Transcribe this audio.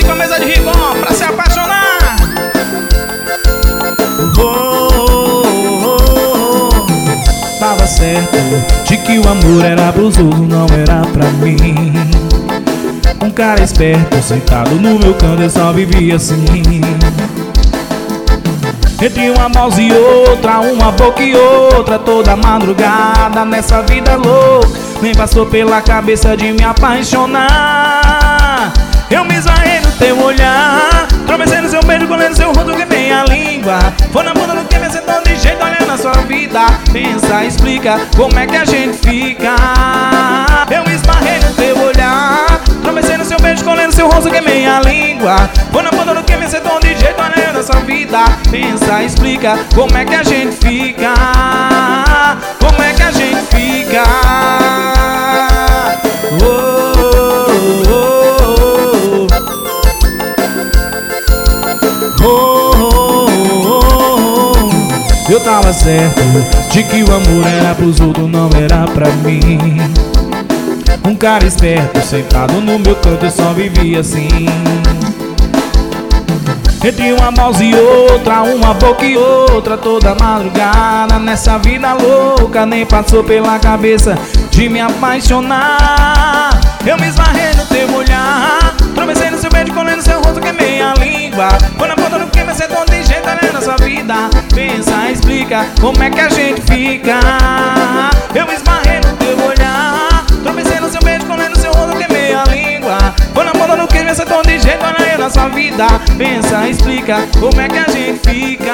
com a mesa de rico pra se apaixonar. Tava certo de que o amor era abusoso, não era pra mim. Um cara esperto sentado no meu canto, eu só vivia assim. Entre uma mouse e outra, uma boca e outra, toda madrugada nessa vida louca, nem passou pela cabeça de me apaixonar. Eu me esbarrei no teu olhar, tropecei no seu beijo, colei no seu rosto, queimei a língua. Foi na bunda do que me sentou de jeito, olhando a sua vida. Pensa, explica, como é que a gente fica. Eu me esbarrei no teu olhar, tropecei no seu beijo, colei no seu rosto, queimei a língua. Foi na bunda do que me sentou de jeito, olhando a sua vida. Pensa, explica, como é que a gente fica. Como é que a gente fica. Eu tava certo de que o amor era pros outros, não era pra mim. Um cara esperto sentado no meu canto, eu só vivia assim. Entre uma mouse e outra, uma boca e outra, toda madrugada nessa vida louca, nem passou pela cabeça de me apaixonar. Eu me esbarrei no teu olhar, tropecei no seu beijo, colei no seu rosto, queimei a língua. Foi na ponta do que me sentou de jeito, olhando a sua vida. Pensa, explica, como é que a gente fica. Eu me esbarrei no teu olhar, tropecei no seu beijo, colei no seu rosto, queimei a língua. Foi na ponta do que me sentou de jeito, olhando a sua vida. Pensa, explica, como é que a gente fica.